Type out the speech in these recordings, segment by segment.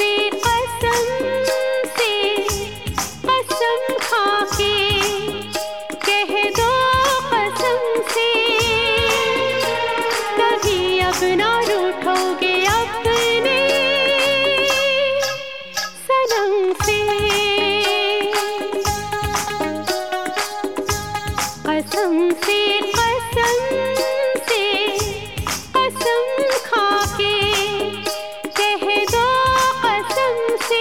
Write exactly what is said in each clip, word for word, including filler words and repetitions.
से कसम से कसम खाके कह दो कसम से कभी अब ना रूठोगे अपने सनम से। कसम से कसम से कसम खाके कह दो कसम से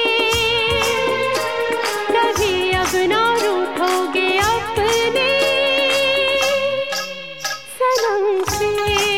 कभी अब ना रूठोगे अपने सनम से।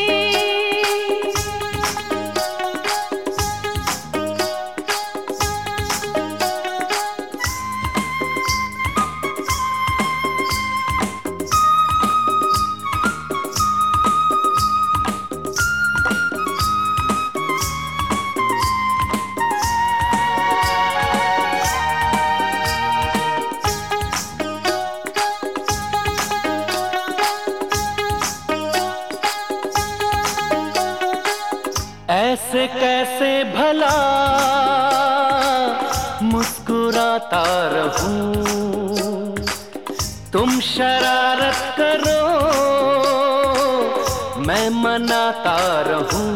ऐसे कैसे भला मुस्कुराता रहूं, तुम शरारत करो मैं मनाता रहूं।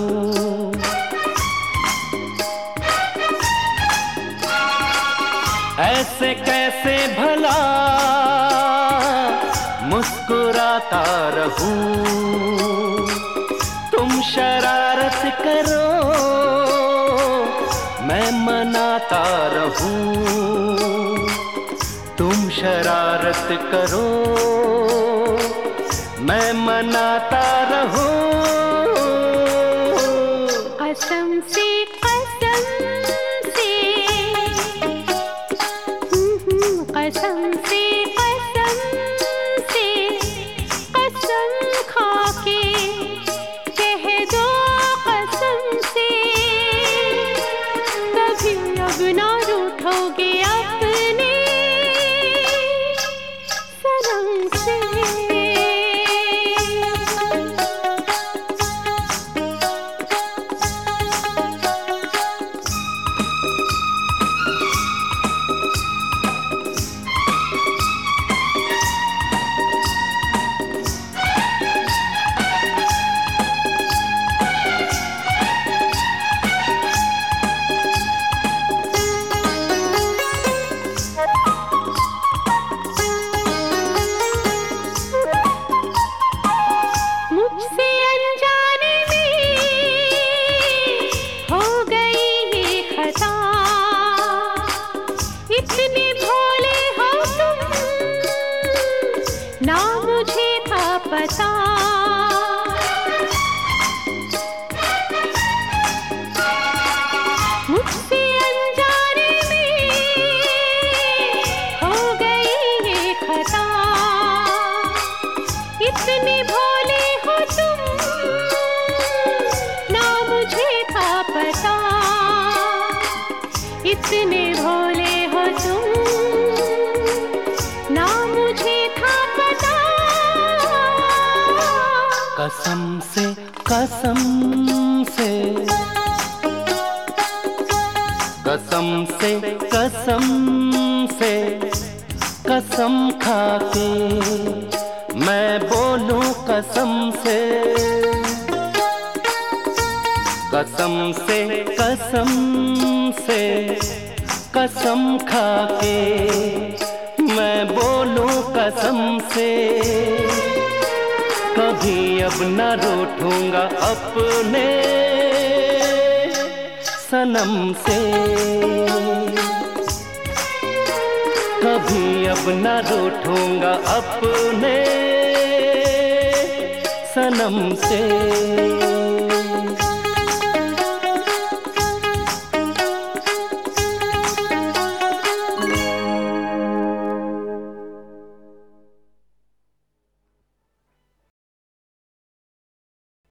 ऐसे कैसे भला मुस्कुराता रहूं, तुम शरारत करो मैं मनाता रहूं। तुम शरारत करो मैं मनाता रहूं। कसम से कसम से कसम से कसम से कसम खाके कह दो कसम से कभी अब ना रूठोगे अपने सनम से। मुझसे अनजाने में हो गई ये खता, इतने भोले हो तुम ना मुझे था पता। मुझसे अनजाने में हो गई ये खता, इतने भोले हो तुम ना मुझे था पता। इतने भोले हो तुम ना मुझे था पता। कसम से कसम से कसम से कसम से कसम खाके मैं बोलूं कसम से। कसम से कसम से कसम खाके मैं बोलूं कसम से कभी अब न रूठूंगा अपने सनम से। कभी अब न रूठूंगा अपने सनम से।